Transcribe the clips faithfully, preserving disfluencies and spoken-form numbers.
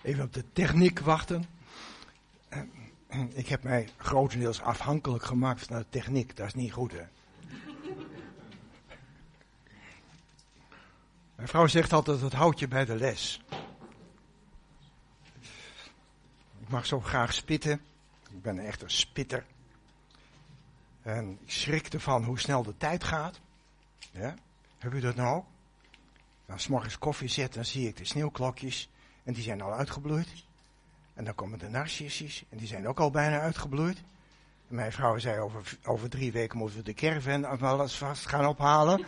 Even op de techniek wachten. Ik heb mij grotendeels afhankelijk gemaakt van de techniek. Dat is niet goed, hè. Mijn vrouw zegt altijd, dat houdt je bij de les. Ik mag zo graag spitten. Ik ben echt een spitter. En ik schrik ervan hoe snel de tijd gaat. Ja? Heb u dat nou ook? Als 's morgens koffie zet, dan zie ik de sneeuwklokjes. En die zijn al uitgebloeid. En dan komen de narcissus. En die zijn ook al bijna uitgebloeid. En mijn vrouw zei, over, over drie weken moeten we de caravan alles vast gaan ophalen.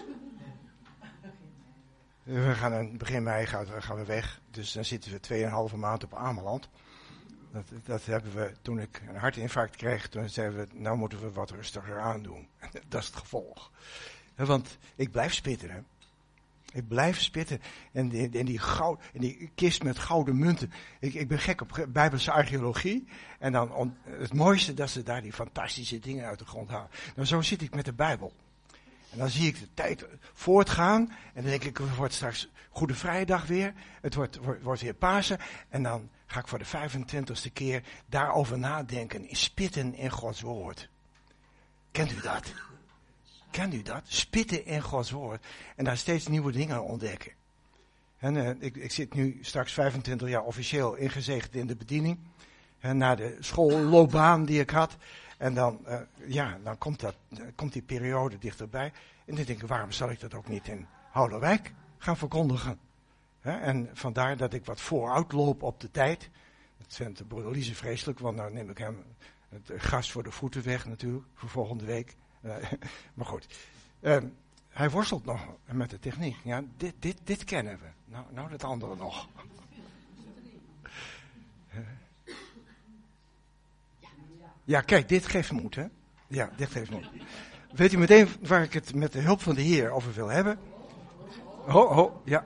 We gaan in begin mei gaan, gaan we weg. Dus dan zitten we tweeënhalve maand op Ameland. Dat, dat hebben we, toen ik een hartinfarct kreeg, toen zeiden we, nou moeten we wat rustiger aandoen. Dat is het gevolg. Want ik blijf spitten, hè. Ik blijf spitten. En die, en die, goud, en die kist met gouden munten. Ik, ik ben gek op Bijbelse archeologie. En dan on, het mooiste dat ze daar die fantastische dingen uit de grond halen. Nou, zo zit ik met de Bijbel. En dan zie ik de tijd voortgaan. En dan denk ik, het wordt straks Goede Vrijdag weer. Het wordt, wordt, wordt weer Pasen. En dan ga ik voor de vijfentwintigste keer daarover nadenken. In spitten in Gods woord. Kent u dat? Kent u dat? Spitten in Gods woord. En daar steeds nieuwe dingen ontdekken. En uh, ik, ik zit nu straks vijfentwintig jaar officieel ingezegend in de bediening. En na de schoolloopbaan die ik had. En dan, uh, ja, dan komt, dat, uh, komt die periode dichterbij. En dan denk ik, waarom zal ik dat ook niet in Houderwijk gaan verkondigen? He, en vandaar dat ik wat vooruit loop op de tijd. Dat vindt de broeder Liese vreselijk, want dan neem ik hem het gras voor de voeten weg natuurlijk, voor volgende week. Uh, maar goed, uh, hij worstelt nog met de techniek. Ja, dit, dit, dit kennen we. Nou, nou dat andere nog. Uh. Ja, kijk, dit geeft moed, hè? Ja, dit geeft moed. Weet u meteen waar ik het met de hulp van de Heer over wil hebben? Ho, ho, ja.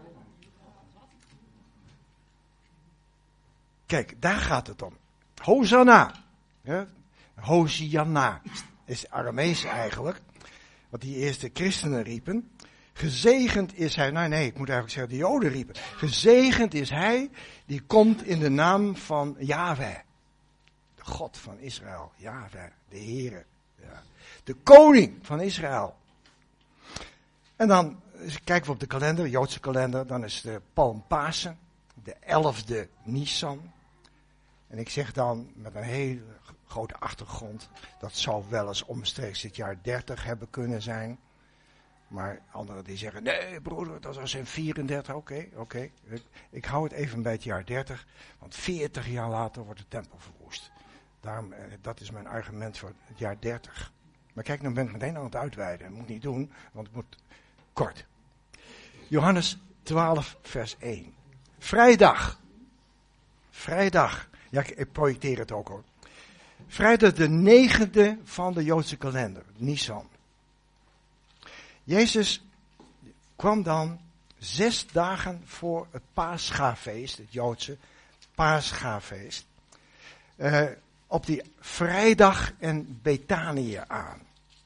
Kijk, daar gaat het om. Hosanna. Ja? Hosianna is Aramees eigenlijk. Wat die eerste christenen riepen. Gezegend is hij, nou nee, ik moet eigenlijk zeggen, de Joden riepen. Gezegend is hij die komt in de naam van Yahweh. De God van Israël, Yahweh, de Heere. Ja. De koning van Israël. En dan kijken we op de kalender, de Joodse kalender, dan is de Palmpasen, de elfde Nisan. En ik zeg dan met een hele grote achtergrond, dat zou wel eens omstreeks het jaar dertig hebben kunnen zijn. Maar anderen die zeggen, nee broeder, dat was in vierendertig, oké, okay, oké. Okay. Ik, ik hou het even bij het jaar dertig, want veertig jaar later wordt de tempel verwoest. Daarom, dat is mijn argument voor het jaar dertig. Maar kijk, dan ben ik meteen aan het uitweiden. Dat moet ik niet doen, want het moet kort. Johannes twaalf, vers één. Vrijdag. Vrijdag. Ja, ik projecteer het ook hoor. Vrijdag de negende van de Joodse kalender, Nisan. Jezus kwam dan zes dagen voor het Paschafeest, het Joodse Paschafeest, uh, op die vrijdag in Betanië aan.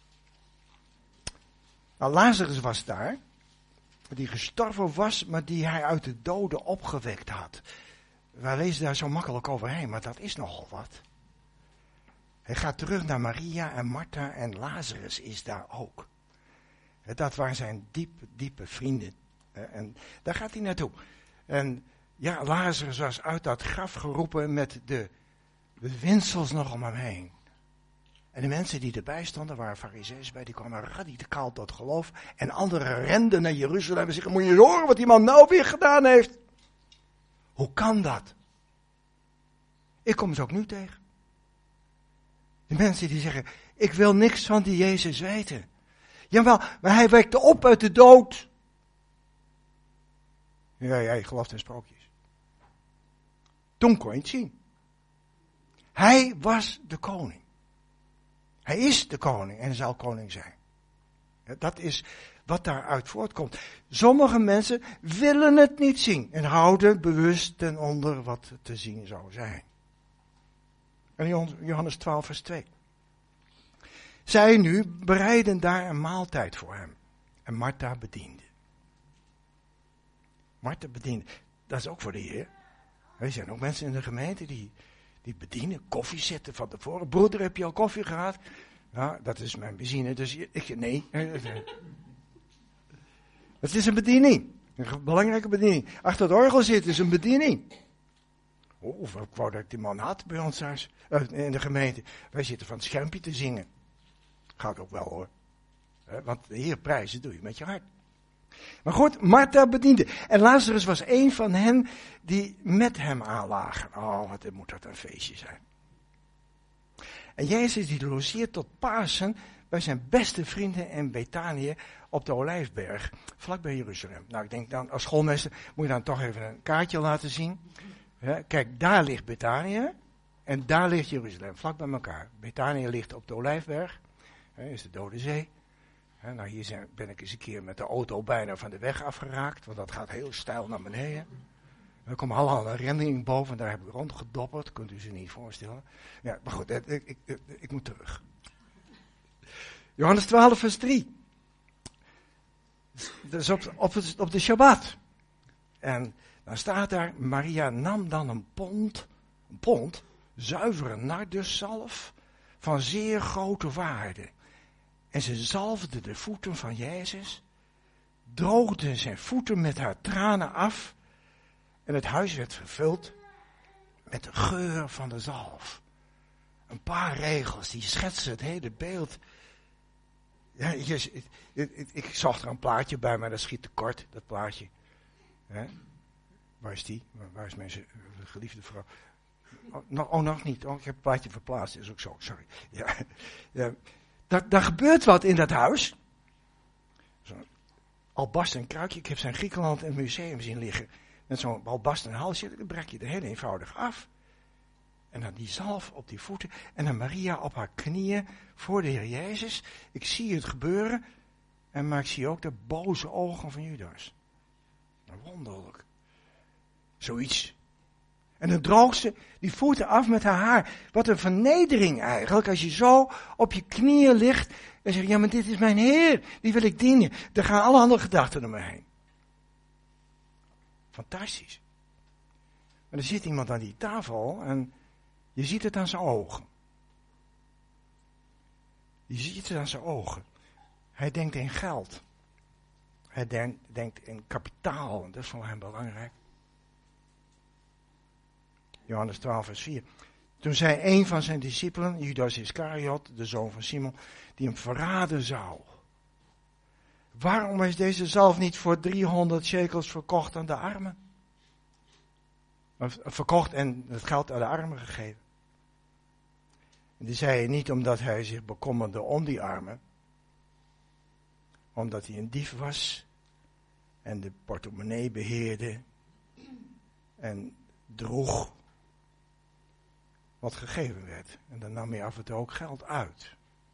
Nou, Lazarus was daar, die gestorven was, maar die hij uit de doden opgewekt had. Wij lezen daar zo makkelijk overheen, maar dat is nogal wat. Hij gaat terug naar Maria en Martha en Lazarus is daar ook. Dat waren zijn diepe, diepe vrienden. En daar gaat hij naartoe. En ja, Lazarus was uit dat graf geroepen met de, de winsels nog om hem heen. En de mensen die erbij stonden, waren farizeeën bij, die kwamen radicaal tot geloof. En anderen renden naar Jeruzalem en zeggen, moet je eens horen wat die man nou weer gedaan heeft? Hoe kan dat? Ik kom ze ook nu tegen. De mensen die zeggen, ik wil niks van die Jezus weten. Jawel, maar hij wekte op uit de dood. Ja, jij gelooft in sprookjes. Toen kon je het zien. Hij was de koning. Hij is de koning en zal koning zijn. Dat is wat daaruit voortkomt. Sommige mensen willen het niet zien en houden bewust ten onder wat te zien zou zijn. En Johannes twaalf vers twee. Zij nu bereiden daar een maaltijd voor hem. En Martha bediende. Martha bediende. Dat is ook voor de Heer. Er zijn ook mensen in de gemeente die, die bedienen, koffie zetten van tevoren. Broeder, heb je al koffie gehad? Ja, dat is mijn benzine, dus ik, nee. Het is een bediening. Een belangrijke bediening. Achter het orgel zitten is een bediening. Oh, of ik wou dat ik die man had bij ons thuis, uh, in de gemeente. Wij zitten van het schermpje te zingen. Gaat ook wel hoor. Uh, want de Heer prijzen doe je met je hart. Maar goed, Martha bediende. En Lazarus was een van hen die met hem aanlagen. Oh, wat moet dat een feestje zijn. En Jezus die logeert tot Pasen bij zijn beste vrienden in Betanië op de Olijfberg, vlakbij Jeruzalem. Nou, ik denk dan, als schoolmeester moet je dan toch even een kaartje laten zien. Ja, kijk, daar ligt Betanië en daar ligt Jeruzalem, vlak bij elkaar. Betanië ligt op de Olijfberg, hè, is de Dode Zee. Hè, nou, hier zijn, ben ik eens een keer met de auto bijna van de weg afgeraakt, want dat gaat heel steil naar beneden. Er komt al een rending boven, daar heb ik rondgedopperd, kunt u zich niet voorstellen. Ja, maar goed, ik, ik, ik, ik moet terug. Johannes twaalf, vers drie. Dat is op, op, op de Shabbat. En dan staat daar, Maria nam dan een pond, een pond, zuivere narduszalf van zeer grote waarde. En ze zalfde de voeten van Jezus, droogde zijn voeten met haar tranen af. En het huis werd vervuld met de geur van de zalf. Een paar regels, die schetsen het hele beeld. Ja, je, ik, ik, ik zag er een plaatje bij, maar dat schiet te kort, dat plaatje. Hè? Waar is die? Waar is mijn geliefde vrouw? Oh, nog, oh, nog niet. Oh, ik heb het plaatje verplaatst, is ook zo, sorry. Ja, ja. Daar, daar gebeurt wat in dat huis. Zo'n albasten kruikje, ik heb zijn Griekenland in het museum zien liggen. Met zo'n albasten halsje, dan brek je er heel eenvoudig af. En dan die zalf op die voeten. En dan Maria op haar knieën voor de Heer Jezus. Ik zie het gebeuren. En maar ik zie ook de boze ogen van Judas. Wonderlijk. Zoiets. En dan droogt ze die voeten af met haar haar. Wat een vernedering eigenlijk. Als je zo op je knieën ligt. En zegt, ja maar dit is mijn Heer. Die wil ik dienen. Er gaan alle andere gedachten om me heen. Fantastisch. Maar er zit iemand aan die tafel en je ziet het aan zijn ogen. Je ziet het aan zijn ogen. Hij denkt in geld. Hij denkt, denkt in kapitaal. En dat is voor hem belangrijk. Johannes twaalf vers vier. Toen zei een van zijn discipelen, Judas Iscariot, de zoon van Simon, die hem verraden zou. Waarom is deze zalf niet voor driehonderd shekels verkocht aan de armen? Verkocht en het geld aan de armen gegeven. En die zei hij niet omdat hij zich bekommerde om die armen. Omdat hij een dief was. En de portemonnee beheerde. En droeg wat gegeven werd. En dan nam hij af en toe ook geld uit.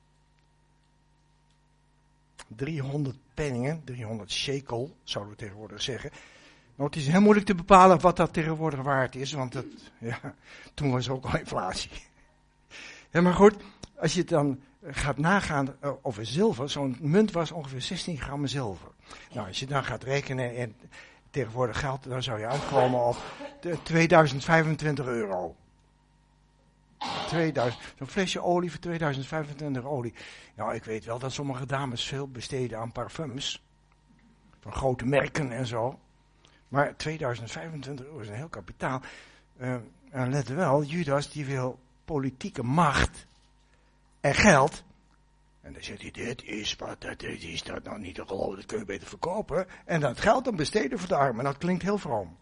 driehonderd penningen, driehonderd shekel, zouden we tegenwoordig zeggen. Nou, het is heel moeilijk te bepalen wat dat tegenwoordig waard is, want dat, ja, toen was er ook al inflatie. Ja, maar goed, als je het dan gaat nagaan over zilver, zo'n munt was ongeveer zestien gram zilver. Nou, als je dan gaat rekenen in tegenwoordig geld, dan zou je uitkomen op tweeduizend vijfentwintig euro. tweeduizend, zo'n flesje olie voor tweeduizend vijfentwintig olie. Nou, ik weet wel dat sommige dames veel besteden aan parfums. Van grote merken en zo. Maar tweeduizend vijfentwintig euro is een heel kapitaal. Uh, en let wel, Judas die wil politieke macht en geld. En dan zegt hij, dit is wat, dat is dat nou niet te geloven, dat kun je beter verkopen. En dat geld dan besteden voor de armen. Dat klinkt heel vroom.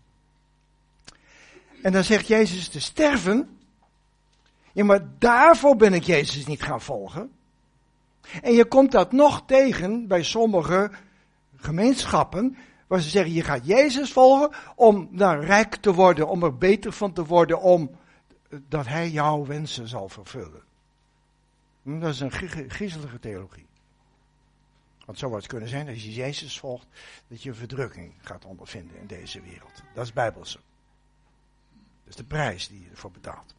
En dan zegt Jezus te sterven. Ja, maar daarvoor ben ik Jezus niet gaan volgen. En je komt dat nog tegen bij sommige gemeenschappen, waar ze zeggen, je gaat Jezus volgen om daar rijk te worden, om er beter van te worden, om dat hij jouw wensen zal vervullen. Dat is een griezelige theologie. Want zo zou het kunnen zijn, als je Jezus volgt, dat je een verdrukking gaat ondervinden in deze wereld. Dat is bijbelse. Dat is de prijs die je ervoor betaalt.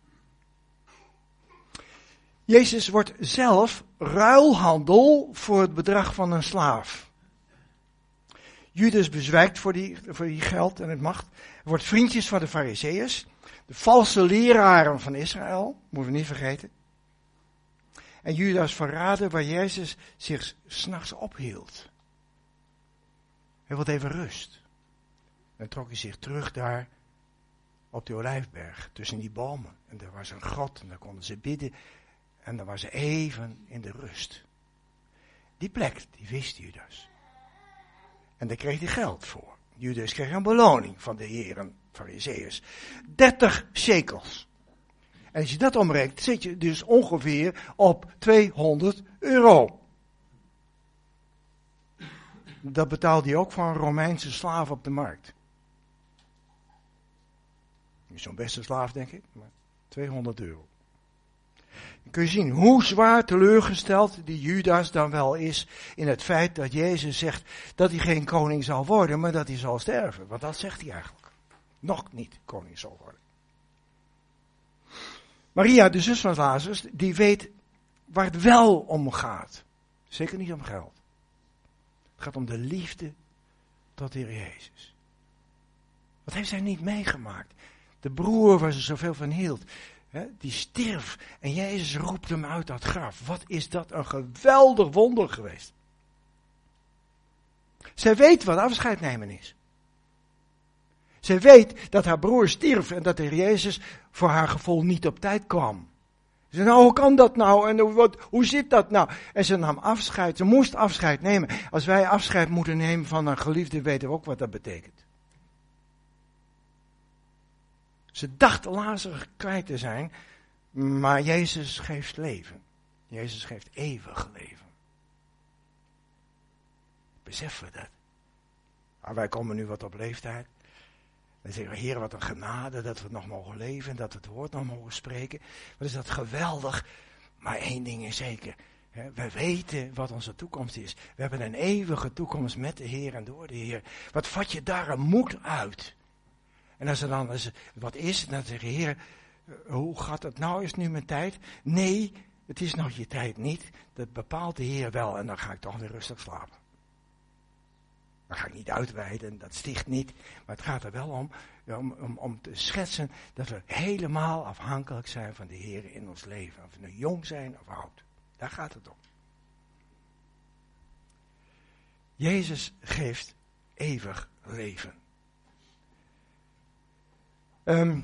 Jezus wordt zelf ruilhandel voor het bedrag van een slaaf. Judas bezwijkt voor die, voor die geld en het macht. Hij wordt vriendjes van de Farizeeërs. De valse leraren van Israël, moeten we niet vergeten. En Judas verraden waar Jezus zich 's nachts ophield. Hij wilde even rust. Dan trok hij zich terug daar op de Olijfberg, tussen die bomen. En daar was een grot en daar konden ze bidden. En dan was ze even in de rust. Die plek, die wist Judas. En daar kreeg hij geld voor. Judas kreeg een beloning van de heren Farizeeërs. dertig shekels. En als je dat omrekent, zit je dus ongeveer op tweehonderd euro. Dat betaalde hij ook voor een Romeinse slaaf op de markt. Niet zo'n beste slaaf, denk ik, maar tweehonderd euro. Dan kun je zien hoe zwaar teleurgesteld die Judas dan wel is in het feit dat Jezus zegt dat hij geen koning zal worden, maar dat hij zal sterven. Want dat zegt hij eigenlijk. Nog niet koning zal worden. Maria, de zus van Lazarus, die weet waar het wel om gaat. Zeker niet om geld. Het gaat om de liefde tot de Heer Jezus. Wat heeft zij niet meegemaakt? De broer waar ze zoveel van hield, hè, die stierf en Jezus roept hem uit dat graf. Wat is dat een geweldig wonder geweest. Zij weet wat afscheid nemen is. Zij weet dat haar broer stierf en dat de Heer Jezus voor haar gevoel niet op tijd kwam. Ze zei, nou, hoe kan dat nou? En wat, hoe zit dat nou? En ze nam afscheid, ze moest afscheid nemen. Als wij afscheid moeten nemen van een geliefde, weten we ook wat dat betekent. Ze dacht Lazarus kwijt te zijn, maar Jezus geeft leven. Jezus geeft eeuwig leven. Beseffen we dat? Maar wij komen nu wat op leeftijd. Dan zeggen we, Heer, wat een genade dat we nog mogen leven en dat we het woord nog mogen spreken. Wat is dat geweldig. Maar één ding is zeker. Hè, we weten wat onze toekomst is. We hebben een eeuwige toekomst met de Heer en door de Heer. Wat vat je daar een moed uit? En als er dan als er wat is, dan zeg je, Heer, hoe gaat het nou? Is het nu mijn tijd? Nee, het is nog je tijd niet. Dat bepaalt de Heer wel en dan ga ik toch weer rustig slapen. Dan ga ik niet uitweiden, dat sticht niet. Maar het gaat er wel om, om, om, om te schetsen dat we helemaal afhankelijk zijn van de Heer in ons leven. Of we nu jong zijn of oud. Daar gaat het om. Jezus geeft eeuwig leven. Um,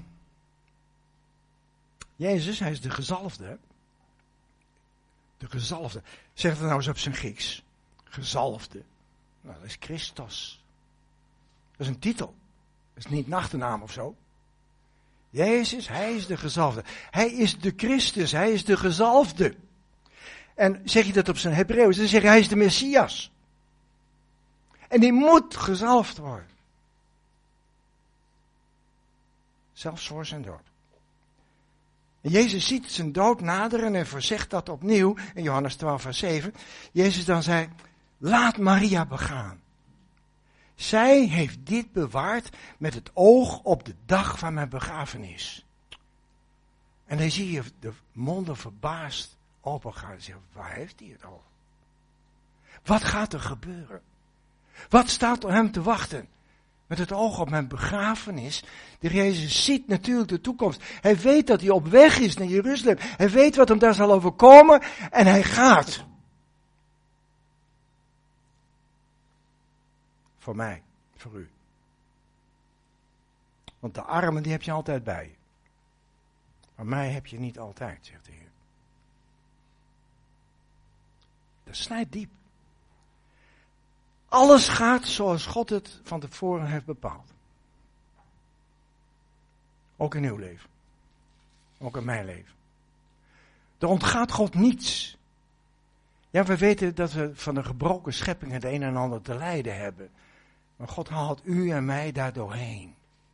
Jezus, hij is de gezalfde. De gezalfde. Zeg het nou eens op zijn Grieks. Gezalfde. Nou, dat is Christos. Dat is een titel. Dat is niet een achternaam of zo. Jezus, hij is de gezalfde. Hij is de Christus, hij is de gezalfde. En zeg je dat op zijn Hebreeuws, dan zeg je hij is de Messias. En die moet gezalfd worden. Zelfs voor zijn dood. En Jezus ziet zijn dood naderen en verzegt dat opnieuw in Johannes twaalf vers zeven. Jezus dan zei, laat Maria begaan. Zij heeft dit bewaard met het oog op de dag van mijn begrafenis. En dan zie je de monden verbaasd opengaan en zeggen, waar heeft hij het over? Wat gaat er gebeuren? Wat staat op hem te wachten? Met het oog op mijn begrafenis. De Jezus ziet natuurlijk de toekomst. Hij weet dat hij op weg is naar Jeruzalem. Hij weet wat hem daar zal overkomen. En hij gaat. Voor mij, voor u. Want de armen die heb je altijd bij je. Maar mij heb je niet altijd, zegt de Heer. Dat snijdt diep. Alles gaat zoals God het van tevoren heeft bepaald. Ook in uw leven. Ook in mijn leven. Er ontgaat God niets. Ja, we weten dat we van de gebroken schepping het een en ander te lijden hebben. Maar God haalt u en mij daar doorheen.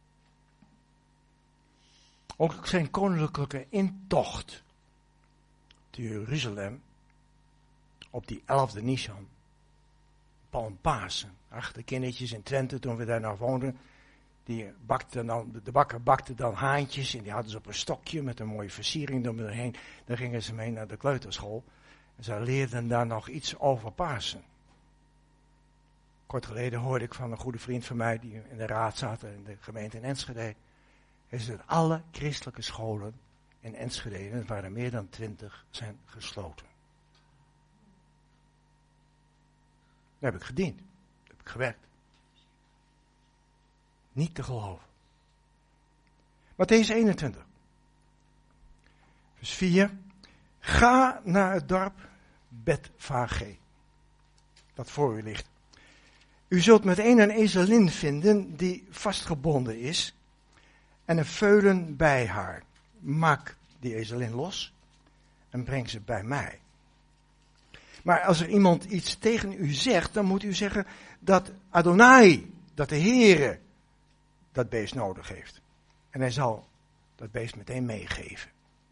Ook zijn koninklijke intocht te Jeruzalem op die elfde Nisan. Palmpasen. Ach, de kindertjes in Twente, toen we daar nog woonden, die bakten dan, de bakker bakte dan haantjes en die hadden ze op een stokje met een mooie versiering eromheen. Dan gingen ze mee naar de kleuterschool en ze leerden daar nog iets over Pasen. Kort geleden hoorde ik van een goede vriend van mij die in de raad zat in de gemeente in Enschede. Hij zei dat alle christelijke scholen in Enschede, en het waren er meer dan twintig, zijn gesloten. Daar heb ik gediend. Daar heb ik gewerkt. Niet te geloven. Mattheüs eenentwintig. Vers vier. Ga naar het dorp Betfage, dat voor u ligt. U zult meteen een ezelin vinden die vastgebonden is en een veulen bij haar. Maak die ezelin los en breng ze bij mij. Maar als er iemand iets tegen u zegt, dan moet u zeggen dat Adonai, dat de Heere, dat beest nodig heeft. En hij zal dat beest meteen meegeven.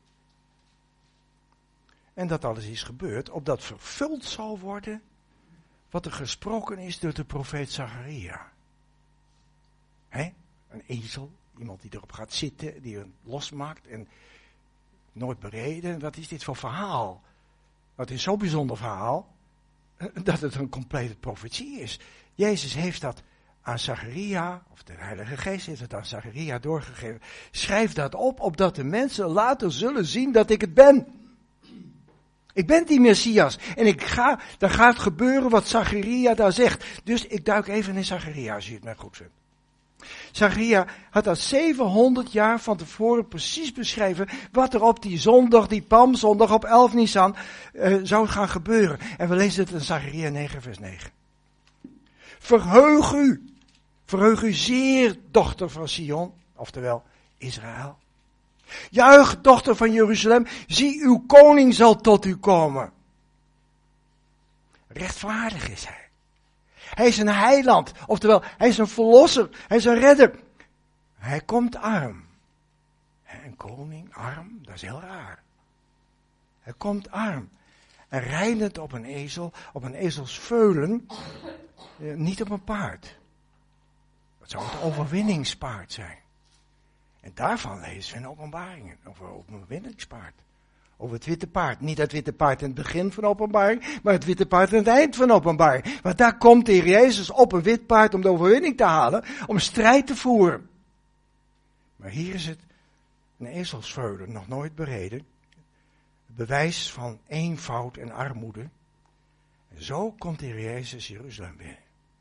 En dat alles is gebeurd, opdat vervuld zal worden wat er gesproken is door de profeet Zacharia. Hè? Een ezel, iemand die erop gaat zitten, die hem losmaakt en nooit bereden. Wat is dit voor verhaal? Het is zo'n bijzonder verhaal, dat het een complete profetie is. Jezus heeft dat aan Zacharia, of de Heilige Geest heeft het aan Zacharia doorgegeven. Schrijf dat op, opdat de mensen later zullen zien dat ik het ben. Ik ben die Messias. En ik ga, dan gaat gebeuren wat Zacharia daar zegt. Dus ik duik even in Zacharia, als je het mij goed vindt. Zacharia had al zevenhonderd jaar van tevoren precies beschreven wat er op die zondag, die Palmzondag op elf Nisan, uh, zou gaan gebeuren. En we lezen het in Zacharia negen vers negen. Verheug u, verheug u zeer, dochter van Sion, oftewel Israël. Juich, dochter van Jeruzalem, zie uw koning zal tot u komen. Rechtvaardig is hij. Hij is een heiland, oftewel hij is een verlosser, hij is een redder. Hij komt arm. Een koning arm, dat is heel raar. Hij komt arm en rijdend op een ezel, op een ezelsveulen, eh, niet op een paard. Dat zou het overwinningspaard zijn. En daarvan lezen we in Openbaringen, over een overwinningspaard. Over het witte paard. Niet het witte paard in het begin van openbaring, maar het witte paard aan het eind van openbaring. Want daar komt de Heer Jezus op een wit paard om de overwinning te halen, om strijd te voeren. Maar hier is het een ezelsveulen, nog nooit bereden. Het bewijs van eenvoud en armoede. En zo komt de Heer Jezus Jeruzalem binnen.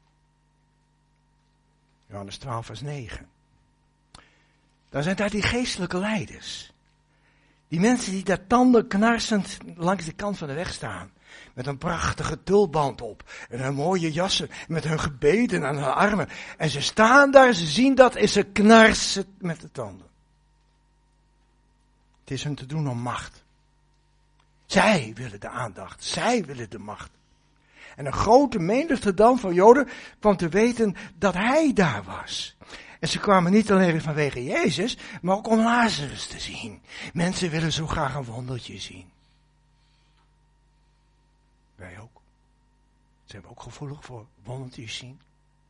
Johannes twaalf vers negen. Dan zijn daar die geestelijke leiders. Die mensen die daar tanden knarsend langs de kant van de weg staan. Met een prachtige tulband op. En hun mooie jassen. Met hun gebeden aan hun armen. En ze staan daar, ze zien dat en ze knarsen met de tanden. Het is hun te doen om macht. Zij willen de aandacht. Zij willen de macht. En een grote menigte dan van Joden kwam te weten dat hij daar was. En ze kwamen niet alleen vanwege Jezus, maar ook om Lazarus te zien. Mensen willen zo graag een wondertje zien. Wij ook. Ze hebben ook gevoelig voor wondertjes zien.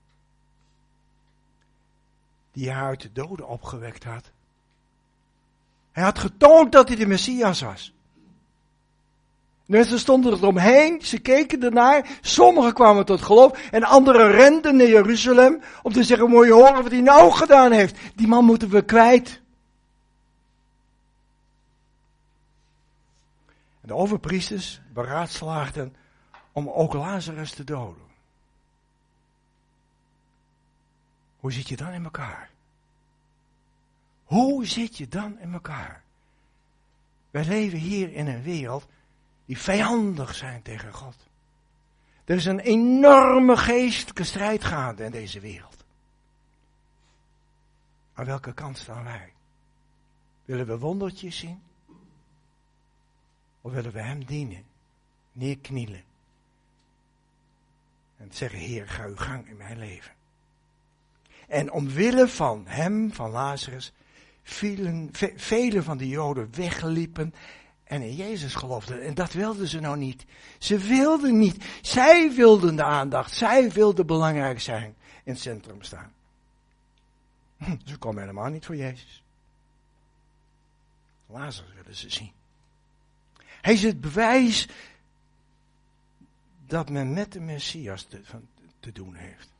Die hij uit de doden opgewekt had. Hij had getoond dat hij de Messias was. De mensen stonden eromheen, ze keken ernaar, sommigen kwamen tot geloof en anderen renden naar Jeruzalem om te zeggen, moet je horen wat hij nou gedaan heeft. Die man moeten we kwijt. En de overpriesters beraadslaagden om ook Lazarus te doden. Hoe zit je dan in elkaar? Hoe zit je dan in elkaar? Wij leven hier in een wereld die vijandig zijn tegen God. Er is een enorme geestelijke strijd gaande in deze wereld. Aan welke kant staan wij? Willen we wondertjes zien? Of willen we hem dienen? Neerknielen. En zeggen, Heer, ga uw gang in mijn leven. En omwille van hem, van Lazarus, vielen, ve, vele van de Joden wegliepen en in Jezus geloofden. En dat wilden ze nou niet. Ze wilden niet. Zij wilden de aandacht. Zij wilden belangrijk zijn. In het centrum staan. Ze komen helemaal niet voor Jezus. Lazarus willen ze zien. Hij is het bewijs dat men met de Messias te doen heeft.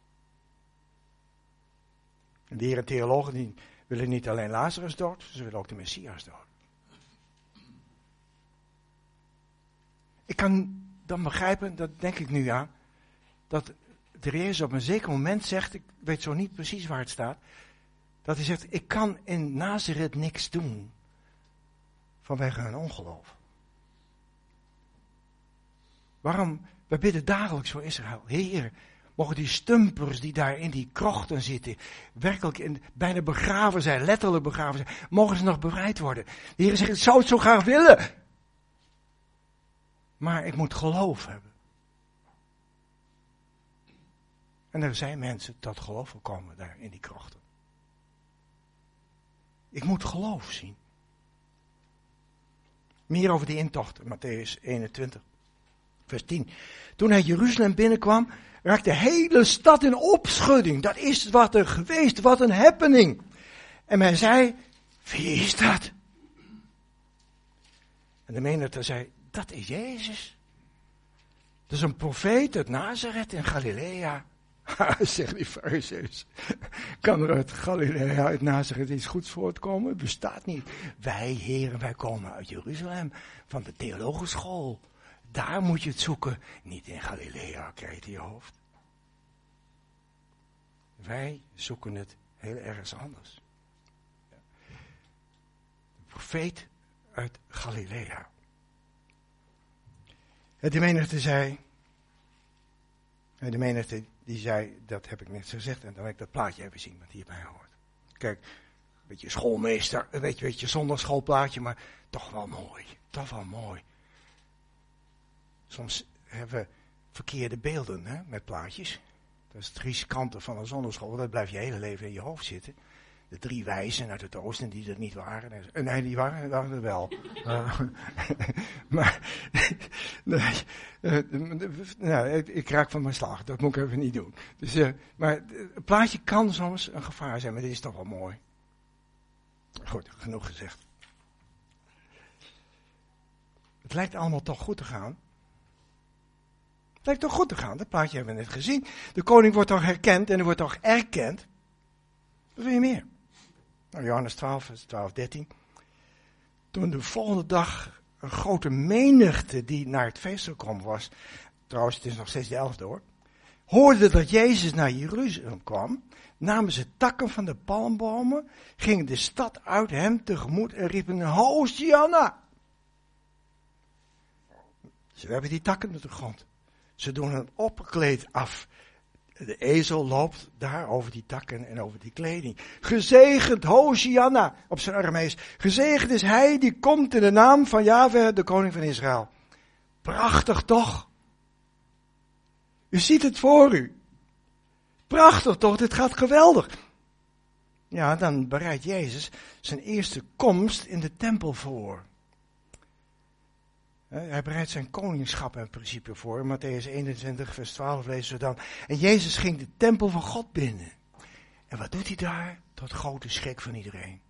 En de Heer theologen die willen niet alleen Lazarus dood, ze willen ook de Messias dood. Ik kan dan begrijpen, dat denk ik nu aan, dat de Heer Jezus op een zeker moment zegt, ik weet zo niet precies waar het staat, dat hij zegt, ik kan in Nazareth niks doen vanwege hun ongeloof. Waarom? We bidden dagelijks voor Israël. Heer, mogen die stumpers die daar in die krochten zitten, werkelijk in, bijna begraven zijn, letterlijk begraven zijn, mogen ze nog bevrijd worden. De Heer zegt, ik zou het zo graag willen. Maar ik moet geloof hebben. En er zijn mensen tot geloof gekomen daar in die krochten. Ik moet geloof zien. Meer over die intocht, Mattheüs eenentwintig, vers tien. Toen hij Jeruzalem binnenkwam, raakte de hele stad in opschudding. Dat is wat er geweest, wat een happening. En men zei, wie is dat? En de menigte zei, dat is Jezus. Dat is een profeet uit Nazareth in Galilea. Zegt die Farizeeërs. Kan er uit Galilea, uit Nazareth iets goeds voortkomen? Het bestaat niet. Wij, heren, wij komen uit Jeruzalem, van de theologische school. Daar moet je het zoeken. Niet in Galilea, krijg je je hoofd. Wij zoeken het heel ergens anders. Een profeet uit Galilea. De menigte zei, de menigte die zei, dat heb ik net gezegd, en dan wil ik dat plaatje even zien wat hierbij hoort. Kijk, een beetje schoolmeester, een beetje, beetje zondagschoolplaatje, maar toch wel mooi, toch wel mooi. Soms hebben we verkeerde beelden hè, met plaatjes. Dat is het riskante van een zondagschool, dat blijft je hele leven in je hoofd zitten. De drie wijzen uit het oosten die er niet waren. Nee, die waren, waren er wel. Uh, maar, nee, uh, nou, ik, ik raak van mijn slag. Dat moet ik even niet doen. Dus, uh, maar het plaatje kan soms een gevaar zijn, maar dit is toch wel mooi. Goed, genoeg gezegd. Het lijkt allemaal toch goed te gaan. Het lijkt toch goed te gaan. Dat plaatje hebben we net gezien. De koning wordt toch herkend en er wordt toch erkend. Wat wil je meer? Nou, Johannes twaalf, twaalf, dertien. Toen de volgende dag een grote menigte die naar het feest gekomen was, trouwens het is nog steeds de elfde hoor, hoorde dat Jezus naar Jeruzalem kwam, namen ze takken van de palmbomen, gingen de stad uit hem tegemoet en riepen Hosianna. Ze hebben die takken op de grond. Ze doen een opperkleed af. De ezel loopt daar over die takken en over die kleding. Gezegend Hosianna op zijn Aramees. Gezegend is hij die komt in de naam van Jahwe, de koning van Israël. Prachtig toch? U ziet het voor u. Prachtig toch, dit gaat geweldig. Ja, dan bereidt Jezus zijn eerste komst in de tempel voor. Hij bereidt zijn koningschap in principe voor. Mattheüs eenentwintig, vers twaalf lezen we dan. En Jezus ging de tempel van God binnen. En wat doet hij daar? Tot grote schrik van iedereen.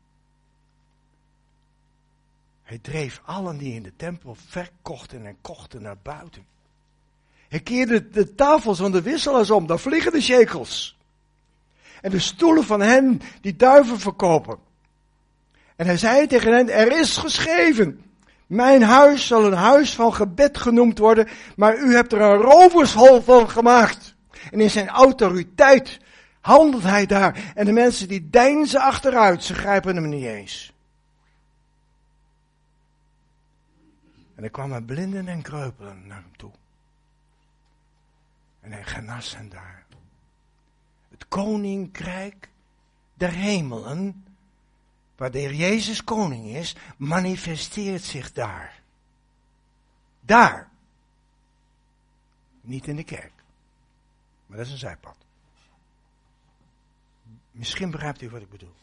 Hij dreef allen die in de tempel verkochten en kochten naar buiten. Hij keerde de tafels van de wisselaars om. Daar vliegen de shekels. En de stoelen van hen die duiven verkopen. En hij zei tegen hen, er is geschreven. Mijn huis zal een huis van gebed genoemd worden, maar u hebt er een rovershol van gemaakt. En in zijn autoriteit handelt hij daar. En de mensen die deinzen achteruit, ze grijpen hem niet eens. En er kwamen blinden en kreupelen naar hem toe. En hij genas hen daar. Het koninkrijk der hemelen, waar de Heer Jezus koning is, manifesteert zich daar. Daar. Niet in de kerk. Maar dat is een zijpad. Misschien begrijpt u wat ik bedoel.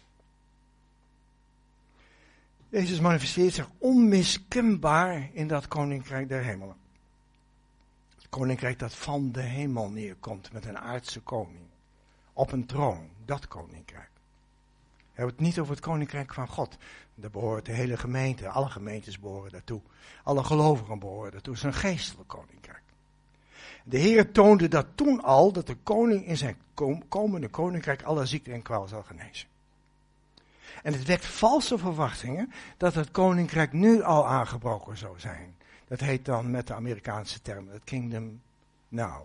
Jezus manifesteert zich onmiskenbaar in dat koninkrijk der hemelen. Het koninkrijk dat van de hemel neerkomt met een aardse koning. Op een troon, dat koninkrijk. We hebben het niet over het koninkrijk van God. Daar behoort de hele gemeente, alle gemeentes behoren daartoe. Alle gelovigen behoren daartoe. Het is een geestelijk koninkrijk. De Heer toonde dat toen al, dat de koning in zijn kom- komende koninkrijk alle ziekte en kwaal zal genezen. En het wekt valse verwachtingen dat het koninkrijk nu al aangebroken zou zijn. Dat heet dan met de Amerikaanse term, het kingdom now.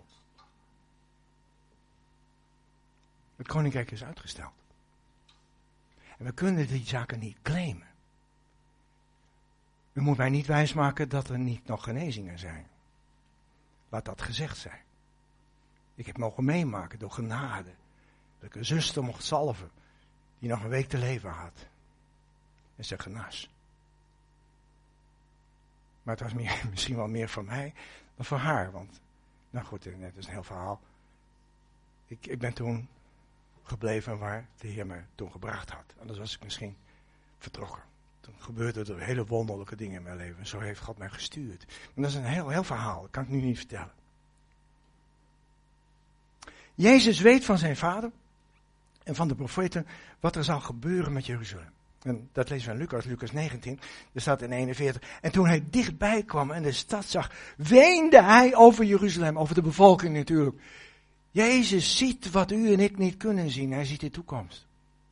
Het koninkrijk is uitgesteld. En we kunnen die zaken niet claimen. U moet mij niet wijsmaken dat er niet nog genezingen zijn. Laat dat gezegd zijn. Ik heb mogen meemaken door genade. Dat ik een zuster mocht zalven die nog een week te leven had. En ze genas. Maar het was meer, misschien wel meer voor mij dan voor haar. Want, nou goed, het is een heel verhaal. Ik, ik ben toen gebleven waar de Heer me toen gebracht had. Anders was ik misschien vertrokken. Toen gebeurden er hele wonderlijke dingen in mijn leven. En zo heeft God mij gestuurd. Maar dat is een heel, heel verhaal. Dat kan ik nu niet vertellen. Jezus weet van zijn vader en van de profeten wat er zal gebeuren met Jeruzalem. En dat lezen we in Lucas, Lucas negentien. Er staat in eenenveertig. En toen hij dichtbij kwam en de stad zag, weende hij over Jeruzalem, over de bevolking natuurlijk. Jezus ziet wat u en ik niet kunnen zien. Hij ziet de toekomst.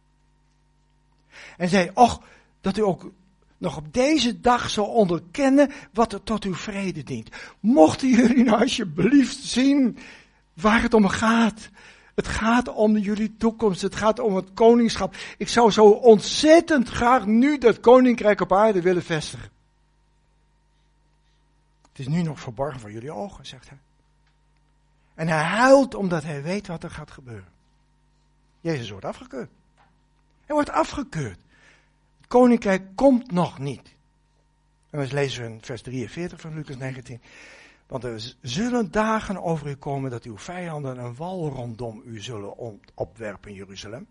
En zei, och, dat u ook nog op deze dag zou onderkennen wat er tot uw vrede dient. Mochten jullie nou alsjeblieft zien waar het om gaat. Het gaat om jullie toekomst. Het gaat om het koningschap. Ik zou zo ontzettend graag nu dat koninkrijk op aarde willen vestigen. Het is nu nog verborgen voor jullie ogen, zegt hij. En hij huilt omdat hij weet wat er gaat gebeuren. Jezus wordt afgekeurd. Hij wordt afgekeurd. Het koninkrijk komt nog niet. En dan lezen we in vers drieënveertig van Lucas negentien. Want er zullen dagen over u komen dat uw vijanden een wal rondom u zullen opwerpen in Jeruzalem.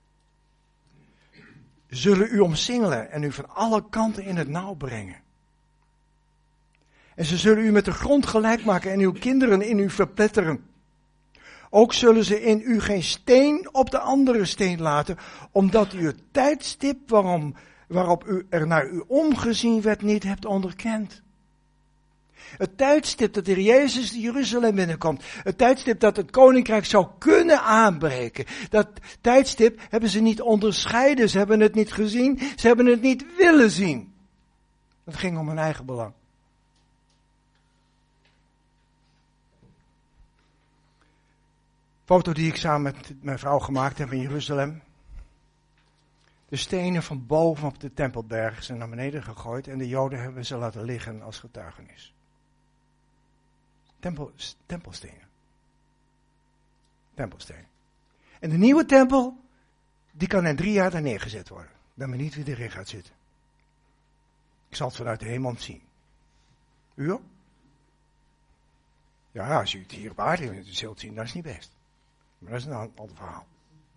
Zullen u omsingelen en u van alle kanten in het nauw brengen. En ze zullen u met de grond gelijk maken en uw kinderen in u verpletteren. Ook zullen ze in u geen steen op de andere steen laten, omdat u het tijdstip waarom, waarop u er naar u omgezien werd niet hebt onderkend. Het tijdstip dat de Heer Jezus in Jeruzalem binnenkomt. Het tijdstip dat het koninkrijk zou kunnen aanbreken. Dat tijdstip hebben ze niet onderscheiden. Ze hebben het niet gezien. Ze hebben het niet willen zien. Het ging om hun eigen belang. Foto die ik samen met mijn vrouw gemaakt heb in Jeruzalem. De stenen van boven op de Tempelberg zijn naar beneden gegooid. En de Joden hebben ze laten liggen als getuigenis. Tempel, tempelstenen. Tempelstenen. En de nieuwe tempel, die kan in drie jaar daar neergezet worden. Ik ben benieuwd wie erin gaat zitten. Ik zal het vanuit de hemel zien. U ook? Ja, als u het hier op aarde zult zien, dat is niet best. Maar dat is een ander verhaal.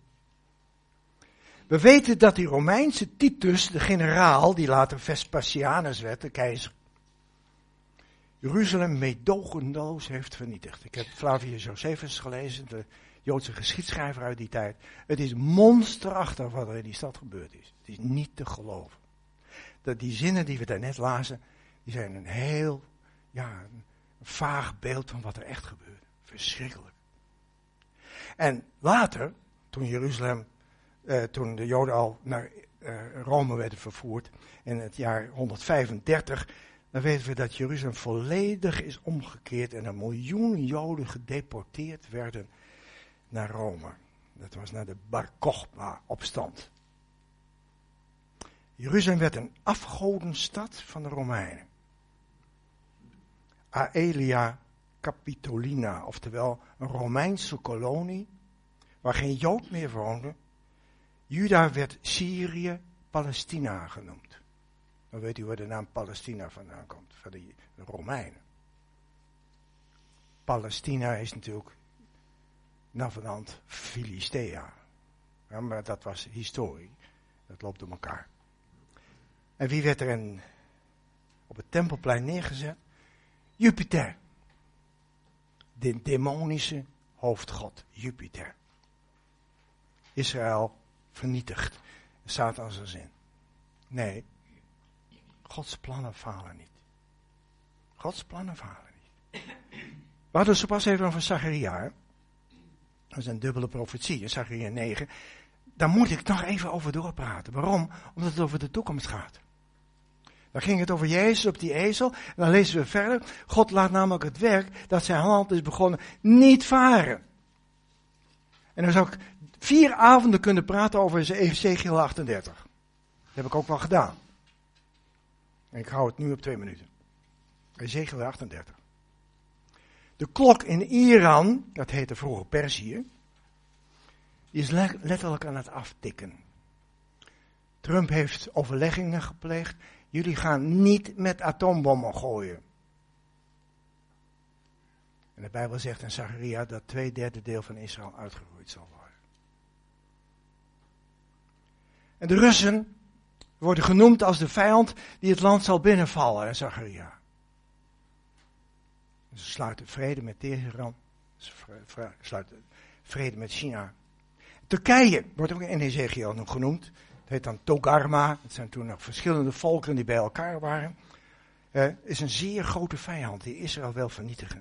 We weten dat die Romeinse Titus, de generaal, die later Vespasianus werd, de keizer, Jeruzalem meedogenloos heeft vernietigd. Ik heb Flavius Josephus gelezen, de Joodse geschiedschrijver uit die tijd. Het is monsterachtig wat er in die stad gebeurd is. Het is niet te geloven. Dat die zinnen die we daarnet lazen, die zijn een heel, ja, een vaag beeld van wat er echt gebeurde. Verschrikkelijk. En later, toen Jeruzalem, eh, toen de Joden al naar eh, Rome werden vervoerd, in het jaar honderdvijfendertig, dan weten we dat Jeruzalem volledig is omgekeerd en een miljoen Joden gedeporteerd werden naar Rome. Dat was naar de Bar Kochba-opstand. Jeruzalem werd een afgodenstad van de Romeinen. Aelia Capitolina, oftewel een Romeinse kolonie, waar geen Jood meer woonde. Juda werd Syrië, Palestina genoemd. Dan weet u waar de naam Palestina vandaan komt, van de Romeinen. Palestina is natuurlijk navenant Filistea. Ja, maar dat was historie. Dat loopt door elkaar. En wie werd er in, op het Tempelplein neergezet? Jupiter. De demonische hoofdgod, Jupiter. Israël vernietigd. Satan zijn zin. Nee. Gods plannen falen niet. Gods plannen falen niet. We hadden het zo pas even over Zacharia. Hè? Dat is een dubbele profetie, in Zacharia negen. Daar moet ik nog even over doorpraten. Waarom? Omdat het over de toekomst gaat. Dan ging het over Jezus op die ezel. En dan lezen we verder. God laat namelijk het werk dat zijn hand is begonnen niet varen. En dan zou ik vier avonden kunnen praten over Ezechiel achtendertig. Dat heb ik ook wel gedaan. En ik hou het nu op twee minuten. Ezechiel achtendertig. De klok in Iran, dat heette vroeger Perzië, die is letterlijk aan het aftikken. Trump heeft overleggingen gepleegd. Jullie gaan niet met atoombommen gooien. En de Bijbel zegt in Zacharia dat twee derde deel van Israël uitgeroeid zal worden. En de Russen worden genoemd als de vijand die het land zal binnenvallen in Zacharia. Ze sluiten vrede met Teheran. Ze sluiten vrede met China. Turkije wordt ook in Ezechiel nog genoemd. Het heet dan Togarma. Het zijn toen nog verschillende volkeren die bij elkaar waren. Het uh, is een zeer grote vijand die Israël wil vernietigen.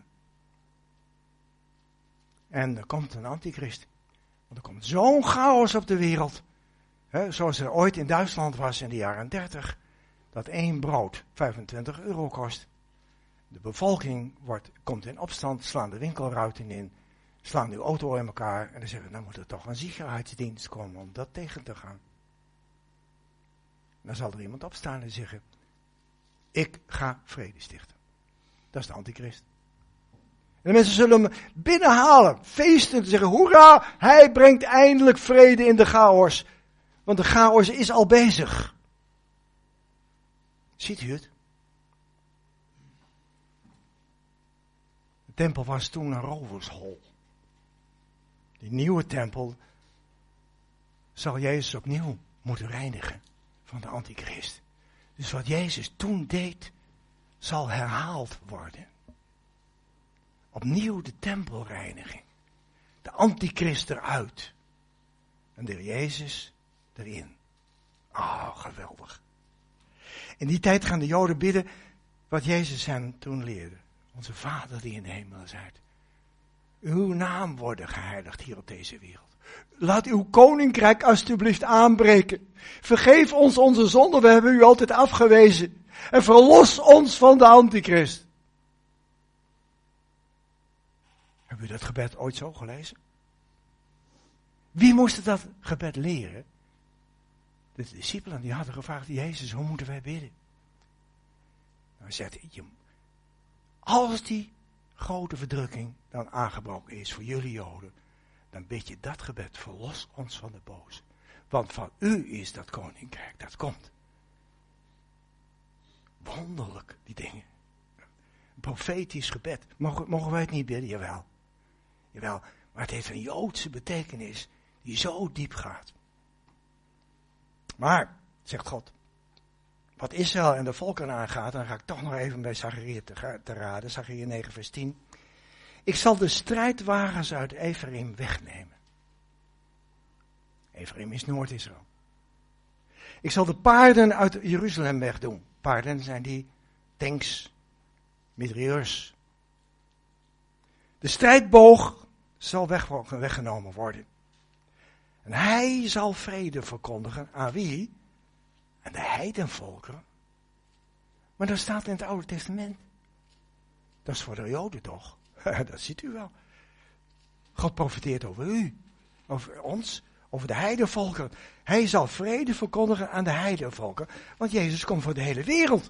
En er komt een antichrist. Want er komt zo'n chaos op de wereld. Hè, zoals er ooit in Duitsland was in de jaren dertig. Dat één brood vijfentwintig euro kost. De bevolking wordt, komt in opstand, slaan de winkelruiten in, slaan de auto in elkaar en dan zeggen we, dan moet er toch een veiligheidsdienst komen om dat tegen te gaan. Dan zal er iemand opstaan en zeggen, ik ga vrede stichten. Dat is de antichrist. En de mensen zullen hem binnenhalen, feesten, te zeggen, hoera, hij brengt eindelijk vrede in de chaos. Want de chaos is al bezig. Ziet u het? De tempel was toen een rovershol. Die nieuwe tempel zal Jezus opnieuw moeten reinigen van de antichrist. Dus wat Jezus toen deed, zal herhaald worden. Opnieuw de tempelreiniging. De antichrist eruit. En de Jezus erin. Ah, oh, geweldig. In die tijd gaan de Joden bidden wat Jezus hen toen leerde. Onze Vader die in de hemel zijt. Uw naam worden geheiligd hier op deze wereld. Laat uw koninkrijk alstublieft aanbreken. Vergeef ons onze zonden, we hebben u altijd afgewezen. En verlos ons van de antichrist. Hebben u dat gebed ooit zo gelezen? Wie moest dat gebed leren? De discipelen die hadden gevraagd, Jezus, hoe moeten wij bidden? Nou zegt hij, als die grote verdrukking dan aangebroken is voor jullie Joden, dan bid je dat gebed, verlos ons van de boze. Want van u is dat koninkrijk, dat komt. Wonderlijk, die dingen. Een profetisch gebed. Mogen, mogen wij het niet bidden? Jawel. Jawel, maar het heeft een Joodse betekenis die zo diep gaat. Maar, zegt God, wat Israël en de volken aangaat, dan ga ik toch nog even bij Zacharia te, te raden, Zacharia negen vers tien. Ik zal de strijdwagens uit Ephraim wegnemen. Ephraim is Noord-Israël. Ik zal de paarden uit Jeruzalem wegdoen. Paarden zijn die tanks, mitrailleurs. De strijdboog zal weg, weggenomen worden. En hij zal vrede verkondigen. Aan wie? Aan de heidenvolkeren. Maar dat staat in het Oude Testament. Dat is voor de Joden toch? Dat ziet u wel. God profeteert over u. Over ons. Over de heidenvolkeren. Hij zal vrede verkondigen aan de heidenvolkeren. Want Jezus komt voor de hele wereld.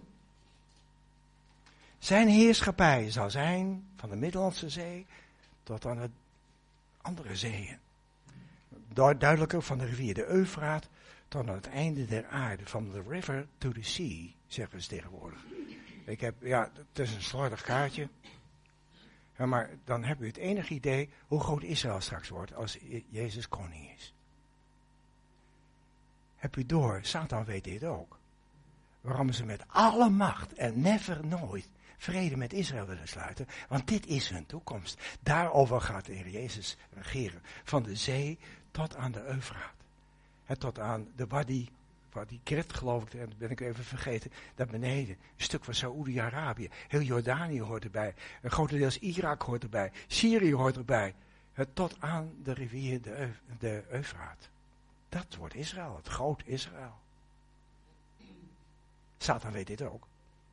Zijn heerschappij zal zijn van de Middellandse Zee tot aan de andere zeeën. Duidelijker van de rivier de Eufraat tot aan het einde der aarde. Van the river to the sea, zeggen ze tegenwoordig. Ik heb, ja, het is een slordig kaartje. Ja, maar dan heb u het enige idee hoe groot Israël straks wordt als Jezus koning is. Heb u door, Satan weet dit ook. Waarom ze met alle macht en never nooit vrede met Israël willen sluiten. Want dit is hun toekomst. Daarover gaat de Heer Jezus regeren. Van de zee tot aan de Eufraat. En tot aan de Wadi, wat. Die Kret geloof ik, dat ben ik even vergeten. Daar beneden. Een stuk van Saoedi-Arabië. Heel Jordanië hoort erbij. Een grotendeels Irak hoort erbij. Syrië hoort erbij. Het tot aan de rivier de, Eu, de Eufraat. Dat wordt Israël. Het groot Israël. Satan weet dit ook.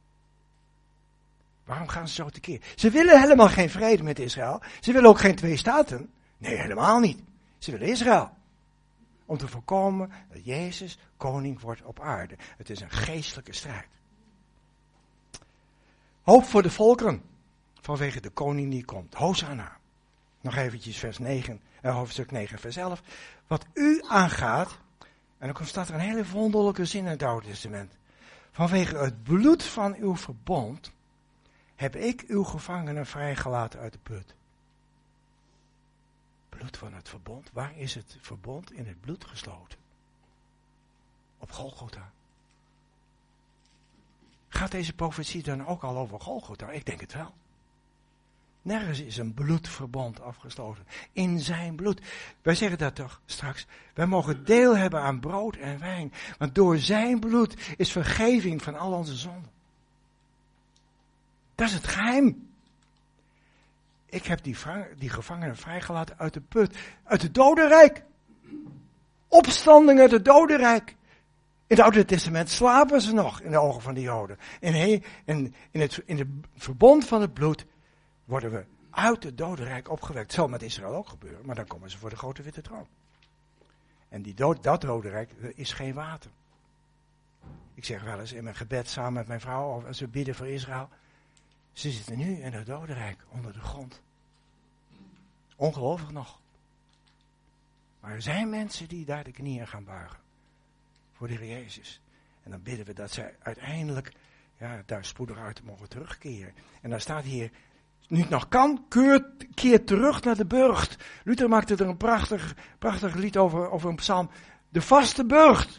Waarom gaan ze zo tekeer? Ze willen helemaal geen vrede met Israël. Ze willen ook geen twee staten. Nee, helemaal niet. Ze willen Israël. Om te voorkomen dat Jezus koning wordt op aarde. Het is een geestelijke strijd. Hoop voor de volkeren. Vanwege de koning die komt. Hosanna. Nog eventjes vers negen, eh, hoofdstuk negen, vers elf. Wat u aangaat. En dan staat er een hele wonderlijke zin in het Oude Testament. Vanwege het bloed van uw verbond heb ik uw gevangenen vrijgelaten uit de put. Bloed van het verbond. Waar is het verbond in het bloed gesloten? Op Golgotha. Gaat deze profetie dan ook al over Golgotha? Ik denk het wel. Nergens is een bloedverbond afgesloten. In zijn bloed. Wij zeggen dat toch straks. Wij mogen deel hebben aan brood en wijn. Want door zijn bloed is vergeving van al onze zonden. Dat is het geheim. Ik heb die, die gevangenen vrijgelaten uit de put. Uit het dodenrijk. Opstanding uit het dodenrijk. In het Oude Testament slapen ze nog in de ogen van de Joden. In, in, in, het, in het verbond van het bloed worden we uit het dodenrijk opgewekt. Het zal met Israël ook gebeuren, maar dan komen ze voor de grote witte troon. En die dood, dat dodenrijk is geen water. Ik zeg wel eens in mijn gebed samen met mijn vrouw, als we bidden voor Israël. Ze zitten nu in het dodenrijk, onder de grond. Ongelooflijk nog. Maar er zijn mensen die daar de knieën gaan buigen. Voor de Heer Jezus. En dan bidden we dat zij uiteindelijk ja, daar spoedig uit mogen terugkeren. En dan staat hier, nu het nog kan, keer, keer terug naar de burcht. Luther maakte er een prachtig, prachtig lied over, over een psalm. De vaste burcht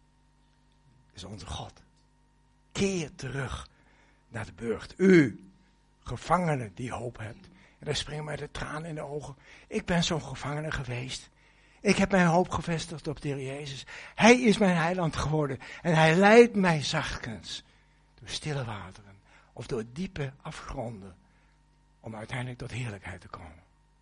is onze God. Keer terug naar de burcht. U, gevangene die hoop hebt. En daar springen mij de tranen in de ogen. Ik ben zo'n gevangene geweest. Ik heb mijn hoop gevestigd op de Heer Jezus. Hij is mijn heiland geworden. En hij leidt mij zachtkens. Door stille wateren. Of door diepe afgronden. Om uiteindelijk tot heerlijkheid te komen.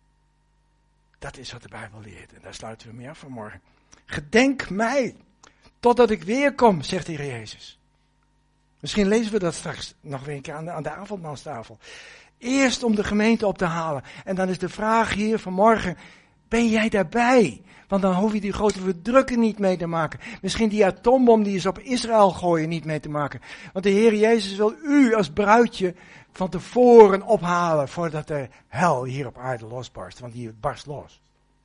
Dat is wat de Bijbel leert. En daar sluiten we mee af vanmorgen. Gedenk mij. Totdat ik weer kom, zegt de Heer Jezus. Misschien lezen we dat straks nog weer een keer aan de, aan de avondmaalstafel. Eerst om de gemeente op te halen. En dan is de vraag hier vanmorgen. Ben jij daarbij? Want dan hoef je die grote verdrukking niet mee te maken. Misschien die atoombom die is op Israël gooien niet mee te maken. Want de Heer Jezus wil u als bruidje van tevoren ophalen voordat de hel hier op aarde losbarst. Want die barst los.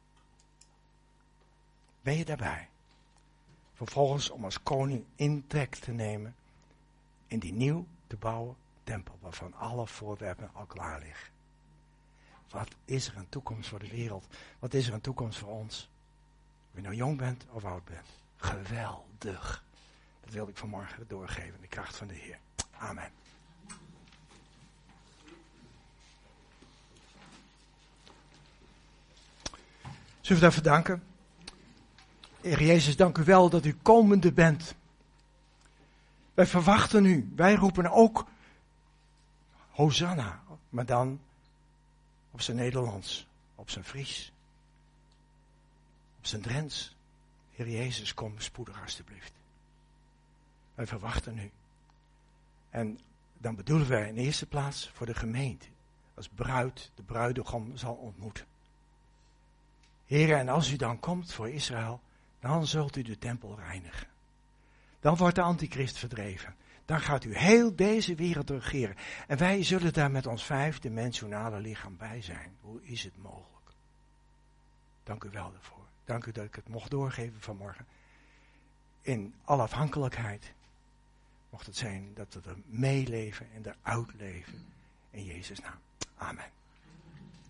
Ben je daarbij? Vervolgens om als koning intrek te nemen in die nieuw te bouwen tempel waarvan alle voorwerpen al klaar liggen. Wat is er een toekomst voor de wereld? Wat is er een toekomst voor ons? Of je nou jong bent of oud bent. Geweldig. Dat wilde ik vanmorgen doorgeven. De kracht van de Heer. Amen. Zullen we daarvoor danken? Heer Jezus, dank u wel dat u komende bent. Wij verwachten u. Wij roepen ook Hosanna. Maar dan op zijn Nederlands, op zijn Fries, op zijn Drents. Heer Jezus, kom spoedig alstublieft. Wij verwachten u. En dan bedoelen wij in de eerste plaats voor de gemeente. Als bruid de bruidegom zal ontmoeten. Heer, en als u dan komt voor Israël, dan zult u de tempel reinigen. Dan wordt de antichrist verdreven. Dan gaat u heel deze wereld regeren. En wij zullen daar met ons vijfdimensionale lichaam bij zijn. Hoe is het mogelijk? Dank u wel daarvoor. Dank u dat ik het mocht doorgeven vanmorgen. In alle afhankelijkheid mocht het zijn dat we er meeleven en eruit leven. In Jezus' naam. Amen.